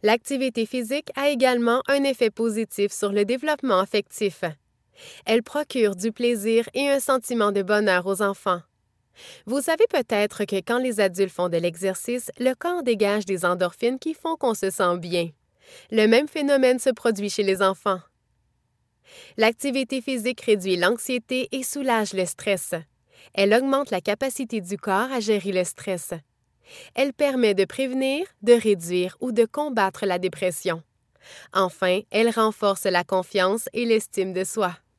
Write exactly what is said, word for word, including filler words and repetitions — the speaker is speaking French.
L'activité physique a également un effet positif sur le développement affectif. Elle procure du plaisir et un sentiment de bonheur aux enfants. Vous savez peut-être que quand les adultes font de l'exercice, le corps dégage des endorphines qui font qu'on se sent bien. Le même phénomène se produit chez les enfants. L'activité physique réduit l'anxiété et soulage le stress. Elle augmente la capacité du corps à gérer le stress. Elle permet de prévenir, de réduire ou de combattre la dépression. Enfin, elle renforce la confiance et l'estime de soi.